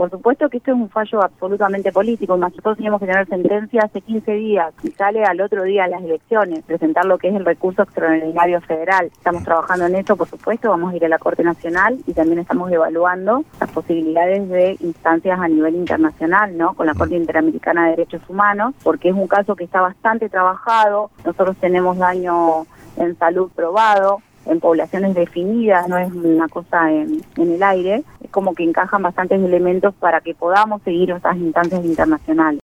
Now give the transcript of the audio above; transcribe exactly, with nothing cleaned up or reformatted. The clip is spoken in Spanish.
Por supuesto que esto es un fallo absolutamente político. Nosotros teníamos que tener sentencia hace quince días y sale al otro día las elecciones, presentar lo que es el recurso extraordinario federal. Estamos trabajando en eso, por supuesto, vamos a ir a la Corte Nacional y también estamos evaluando las posibilidades de instancias a nivel internacional, ¿no? Con la Corte Interamericana de Derechos Humanos, porque es un caso que está bastante trabajado. Nosotros tenemos daño en salud probado, en poblaciones definidas, no es una cosa en, en el aire, es como que encajan bastantes elementos para que podamos seguir esas instancias internacionales.